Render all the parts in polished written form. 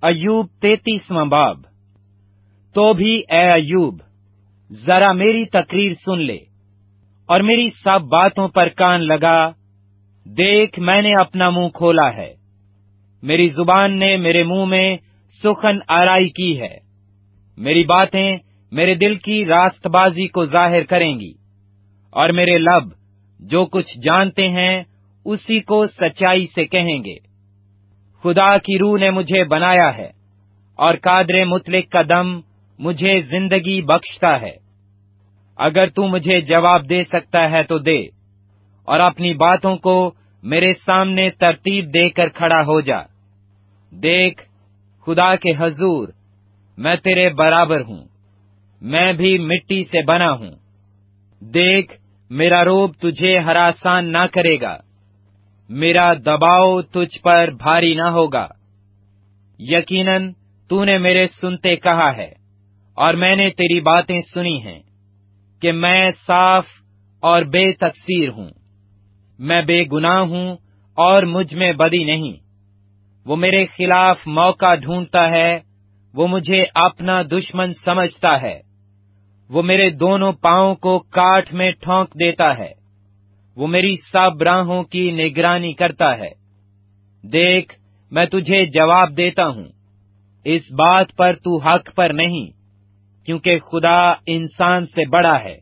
अय्यूब 33वां बाब। तो भी ए अय्यूब, जरा मेरी तकरीर सुन ले और मेरी सब बातों पर कान लगा। देख, मैंने अपना मुंह खोला है, मेरी जुबान ने मेरे मुंह में सुखन आराई की है। मेरी बातें मेरे दिल की रास्तबाजी को जाहिर करेंगी, और मेरे लब जो कुछ जानते हैं उसी को सच्चाई से कहेंगे। खुदा की रूह ने मुझे बनाया है, और कादरे मुतलिक का दम मुझे जिंदगी बख्शता है। अगर तू मुझे जवाब दे सकता है तो दे, और अपनी बातों को मेरे सामने तरतीब देकर खड़ा हो जा। देख, खुदा के हजूर मैं तेरे बराबर हूँ, मैं भी मिट्टी से बना हूँ। देख, मेरा रोब तुझे हरासान ना करेगा, मेरा दबाव तुझ पर भारी ना होगा। यकीनन तूने मेरे सुनते कहा है, और मैंने तेरी बातें सुनी हैं, कि मैं साफ और बेतकसीर हूँ। मैं बेगुनाह हूँ और मुझ में बदी नहीं। वो मेरे खिलाफ मौका ढूंढता है, वो मुझे अपना दुश्मन समझता है। वो मेरे दोनों पांवों को काठ में ठोंक देता है। वो मेरी सब राहों की निगरानी करता है। देख, मैं तुझे जवाब देता हूँ, इस बात पर तू हक पर नहीं, क्योंकि खुदा इंसान से बड़ा है।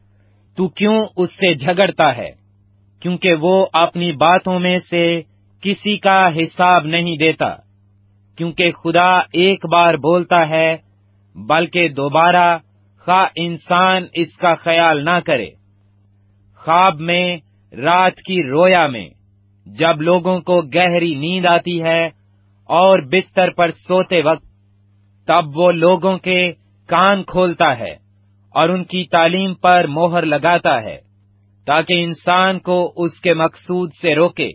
तू क्यों उससे झगड़ता है? क्योंकि वो अपनी बातों में से किसी का हिसाब नहीं देता। क्योंकि खुदा एक बार बोलता है, बल्कि दोबारा खा इंसान इसका ख्याल ना करे। ख्वाब में, रात की रोया में, जब लोगों को गहरी नींद आती है और बिस्तर पर सोते वक्त, तब वो लोगों के कान खोलता है और उनकी तालीम पर मोहर लगाता है, ताकि इंसान को उसके मकसूद से रोके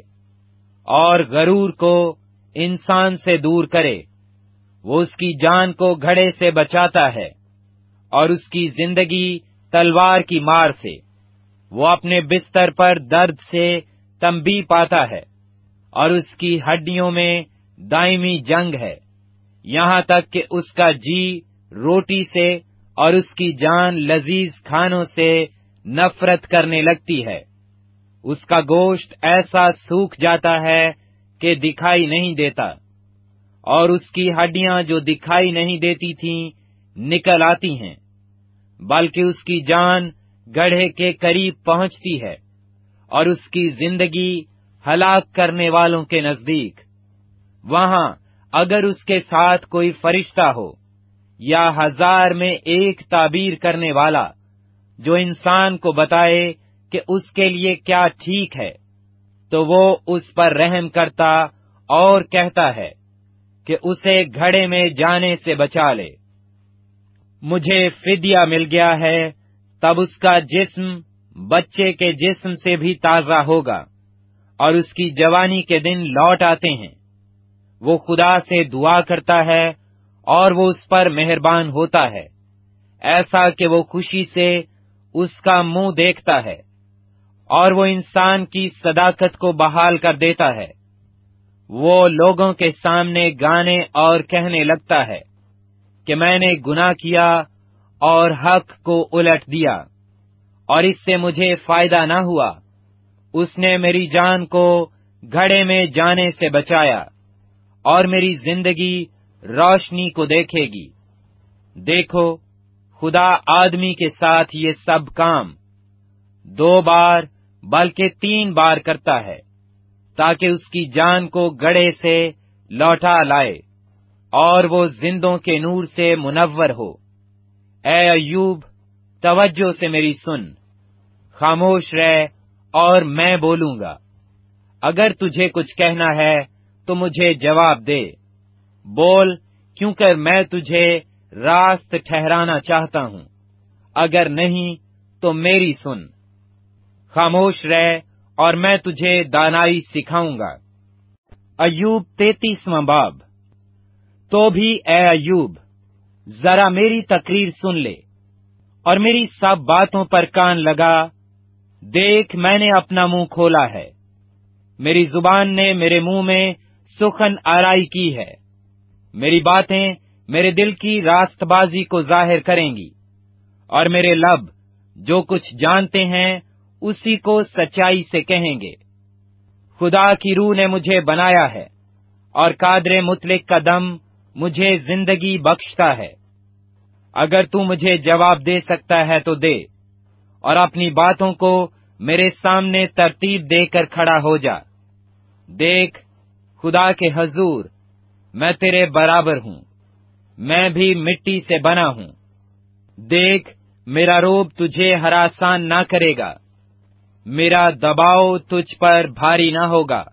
और गरूर को इंसान से दूर करे। वो उसकी जान को घड़े से बचाता है और उसकी जिंदगी तलवार की मार से। वो अपने बिस्तर पर दर्द से तंबी पाता है, और उसकी हड्डियों में दायमी जंग है, यहाँ तक कि उसका जी रोटी से और उसकी जान लजीज खानों से नफरत करने लगती है। उसका गोश्त ऐसा सूख जाता है कि दिखाई नहीं देता, और उसकी हड्डियां जो दिखाई नहीं देती थीं निकल आती हैं, बल्कि उसकी जान गड्ढे के करीब पहुंचती है, और उसकी जिंदगी हलाक करने वालों के नजदीक। वहां अगर उसके साथ कोई फरिश्ता हो, या 1000 में एक ताबीर करने वाला, जो इंसान को बताए कि उसके लिए क्या ठीक है, तो वो उस पर रहम करता और कहता है कि उसे घड़े में जाने से बचा ले। मुझे फिदिया मिल गया है, तब उसका जिस्म बच्चे के जिस्म से भी ताजा होगा, और उसकी जवानी के दिन लौट आते हैं। वो खुदा से दुआ करता है, और वो उस पर मेहरबान होता है, ऐसा कि वो खुशी से उसका मुंह देखता है, और वो इंसान की सदाकत को बहाल कर देता है। वो लोगों के सामने गाने और कहने लगता है कि मैंने गुनाह किया और हक को उलट दिया, और इससे मुझे फायदा न हुआ। उसने मेरी जान को घड़े में जाने से बचाया, और मेरी जिंदगी रोशनी को देखेगी। देखो, खुदा आदमी के साथ ये सब काम 2 बार बल्कि 3 बार करता है, ताकि उसकी जान को गड्ढे से लौटा लाए, और वो जिंदों के नूर से मुनव्वर हो। ए अय्यूब, तवज्जो से मेरी सुन, खामोश रह और मैं बोलूंगा। अगर तुझे कुछ कहना है तो मुझे जवाब दे। बोल, क्योंकि मैं तुझे रास्त ठहराना चाहता हूँ। अगर नहीं तो मेरी सुन। खामोश रह और मैं तुझे दानाई सिखाऊंगा। अय्यूब 33वां बाब। तो भी ए अय्यूब, जरा मेरी तकरीर सुन ले और मेरी सब बातों पर कान लगा। देख, मैंने अपना मुंह खोला है, मेरी जुबान ने मेरे मुंह में सुखन आराई की है। میری باتیں میرے دل کی راست بازی کو ظاہر کریں گی، اور میرے لب جو کچھ جانتے ہیں اسی کو سچائی سے کہیں گے۔ خدا کی روح نے مجھے بنایا ہے، اور قادر مطلق کا دم مجھے زندگی بخشتا ہے۔ اگر تو مجھے جواب دے سکتا ہے تو دے، اور اپنی باتوں کو میرے سامنے ترتیب دے کر کھڑا ہو جا۔ دیکھ، خدا کے حضور میں تیرے برابر ہوں، میں بھی مٹی سے بنا ہوں۔ دیکھ، میرا روب تجھے ہراسان نہ کرے گا، میرا دباؤ تجھ پر بھاری نہ ہوگا۔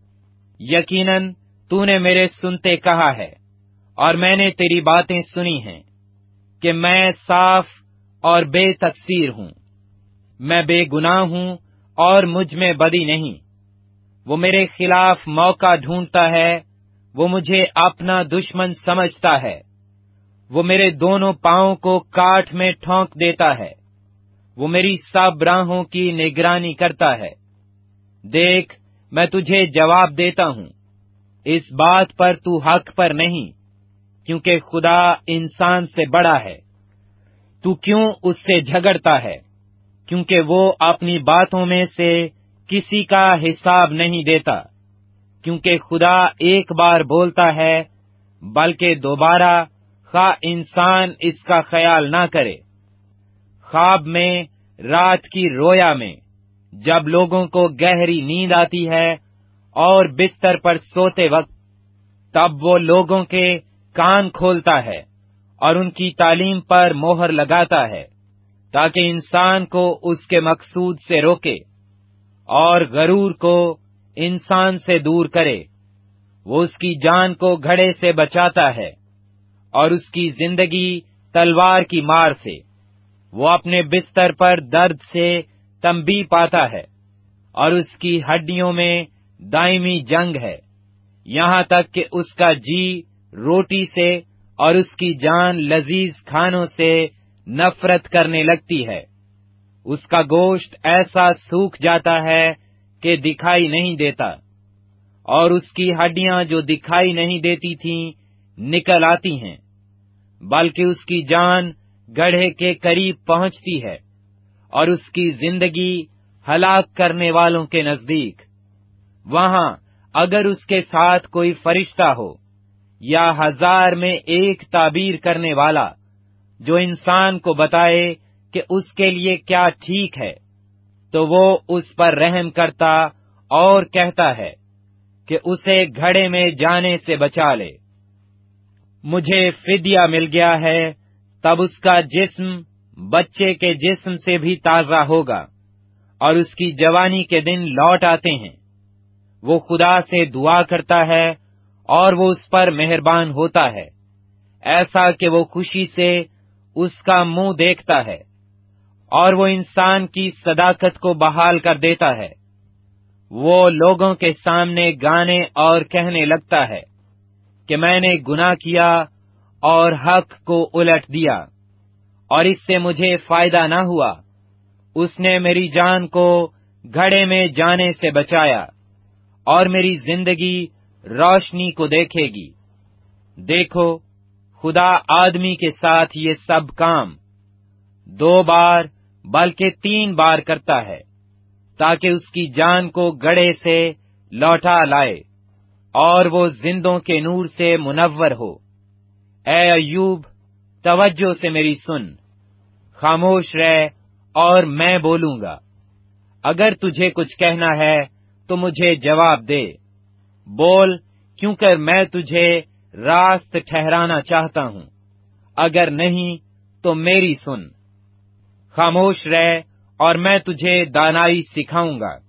یقیناً تو نے میرے سنتے کہا ہے، اور میں نے تیری باتیں سنی ہیں، کہ میں صاف اور بے تقصیر ہوں، میں بے گناہ ہوں اور مجھ میں بدی نہیں۔ وہ میرے خلاف موقع ڈھونڈتا ہے، وہ مجھے اپنا دشمن سمجھتا ہے۔ وہ میرے دونوں پاؤں کو کاٹھ میں ٹھونک دیتا ہے، وہ میری سب راہوں کی نگرانی کرتا ہے۔ دیکھ، میں تجھے جواب دیتا ہوں، اس بات پر تو حق پر نہیں، کیونکہ خدا انسان سے بڑا ہے۔ تو کیوں اس سے جھگڑتا ہے؟ کیونکہ وہ اپنی باتوں میں سے کسی کا حساب نہیں دیتا۔ کیونکہ خدا ایک بار بولتا ہے، بلکہ دوبارہ خواہ انسان اس کا خیال نہ کرے۔ خواب میں، رات کی رویا میں، جب لوگوں کو گہری نیند آتی ہے اور بستر پر سوتے وقت، تب وہ لوگوں کے کان کھولتا ہے اور ان کی تعلیم پر مہر لگاتا ہے، تاکہ انسان کو اس کے مقصود سے روکے اور غرور کو انسان سے دور کرے۔ وہ اس کی جان کو گھڑے سے بچاتا ہے اور اس کی زندگی تلوار کی مار سے۔ وہ اپنے بستر پر درد سے تنبیہ پاتا ہے، اور اس کی ہڈیوں میں دائمی جنگ ہے، یہاں تک کہ اس کا جی روٹی سے اور اس کی جان لذیذ کھانوں سے نفرت کرنے لگتی ہے۔ اس کا گوشت ایسا سوکھ جاتا ہے کہ دکھائی نہیں دیتا، اور اس کی ہڈیاں جو دکھائی نہیں دیتی تھیں نکل آتی ہیں، بلکہ اس کی جان گڑھے کے قریب پہنچتی ہے، اور اس کی زندگی ہلاک کرنے والوں کے نزدیک۔ وہاں اگر اس کے ساتھ کوئی فرشتہ ہو، یا 1000 میں ایک تعبیر کرنے والا، جو انسان کو بتائے کہ اس کے لیے کیا ٹھیک ہے، تو وہ اس پر رحم کرتا اور کہتا ہے کہ اسے گھڑے میں جانے سے بچا لے۔ مجھے فدیہ مل گیا ہے، تب اس کا جسم بچے کے جسم سے بھی تازہ ہوگا، اور اس کی جوانی کے دن لوٹ آتے ہیں۔ وہ خدا سے دعا کرتا ہے، اور وہ اس پر مہربان ہوتا ہے، ایسا کہ وہ خوشی سے اس کا منہ دیکھتا ہے، اور وہ انسان کی صداقت کو بحال کر دیتا ہے۔ وہ لوگوں کے سامنے گانے اور کہنے لگتا ہے کہ میں نے گناہ کیا اور حق کو الٹ دیا، اور اس سے مجھے فائدہ نہ ہوا۔ اس نے میری جان کو گھڑے میں جانے سے بچایا، اور میری زندگی روشنی کو دیکھے گی۔ دیکھو، خدا آدمی کے ساتھ یہ سب کام 2 بار بلکہ 3 بار کرتا ہے، تاکہ اس کی جان کو گڑھے سے لوٹا لائے، اور وہ زندوں کے نور سے منور ہو۔ اے ایوب، توجہ سے میری سن، خاموش رہ اور میں بولوں گا۔ اگر تجھے کچھ کہنا ہے تو مجھے جواب دے، بول، کیونکہ میں تجھے راست ٹھہرانا چاہتا ہوں۔ اگر نہیں تو میری سن۔ خاموش رہ اور میں تجھے دانائی سکھاؤں گا۔